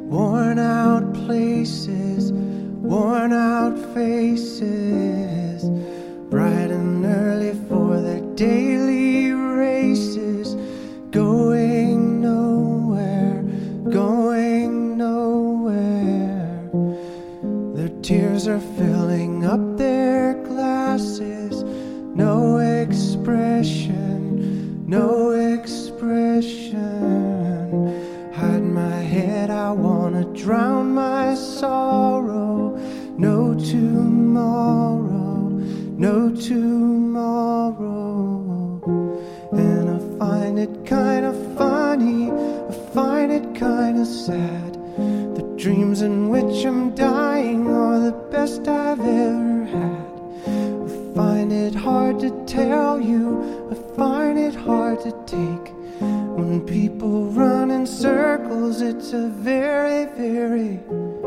Worn out places, worn out faces, bright and early for their daily races, going nowhere, going nowhere. Their tears are filling up their glasses, no expression, no expression. Hide my head, I wanna drown my sorrow. No tomorrow, no tomorrow. And I find it kinda funny, I find it kinda sad. The dreams in which I'm dying are the best I've ever had. I find it hard to tell you, I find it hard to take. When people run in circles, it's a very, very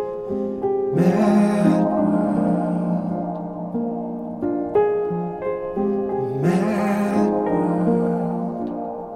mad world. Mad world.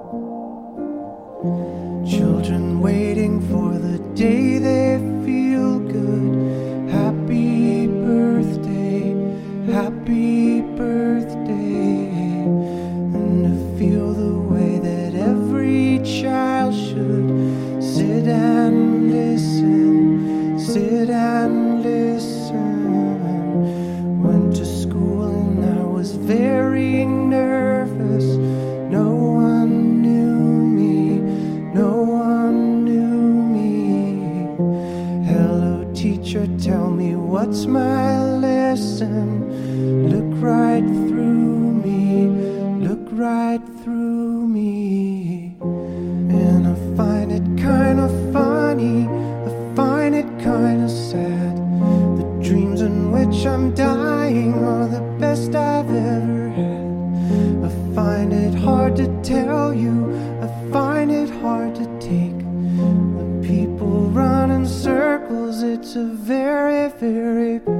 Children waiting for the day they feel good. Happy birthday, happy birthday. And to feel the way that every child should sit and listen, sit and listen. Went to school and I was very nervous. No one knew me, no one knew me. Hello teacher, tell me what's my lesson. Look right through me, look right through me. And I find it kinda funny, I find it kinda sad. The dreams in which I'm dying are the best I've ever had. I find it hard to tell you, I find it hard to take. The people run in circles, it's a very, very